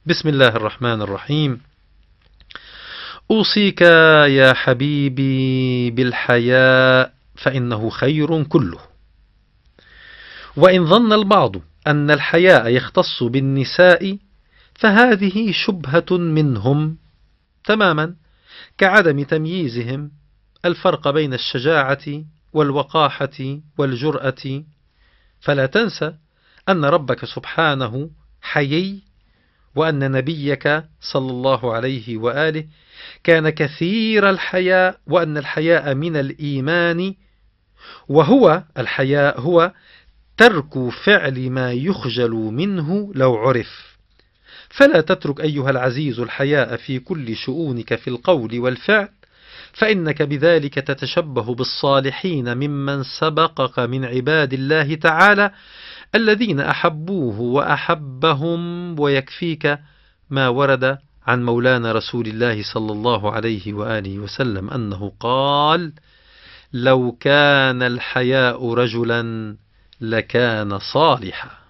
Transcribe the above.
بسم الله الرحمن الرحيم. أوصيك يا حبيبي بالحياء فإنه خير كله. وإن ظن البعض أن الحياء يختص بالنساء فهذه شبهة منهم تماما، كعدم تمييزهم الفرق بين الشجاعة والوقاحة والجرأة. فلا تنسى أن ربك سبحانه حيي، وأن نبيك صلى الله عليه وآله كان كثير الحياء، وأن الحياء من الإيمان، وهو الحياء هو ترك فعل ما يخجل منه لو عرف. فلا تترك أيها العزيز الحياء في كل شؤونك في القول والفعل، فإنك بذلك تتشبه بالصالحين ممن سبقك من عباد الله تعالى الذين أحبوه وأحبهم. ويكفيك ما ورد عن مولانا رسول الله صلى الله عليه وآله وسلم أنه قال: لو كان الحياء رجلا لكان صالحا.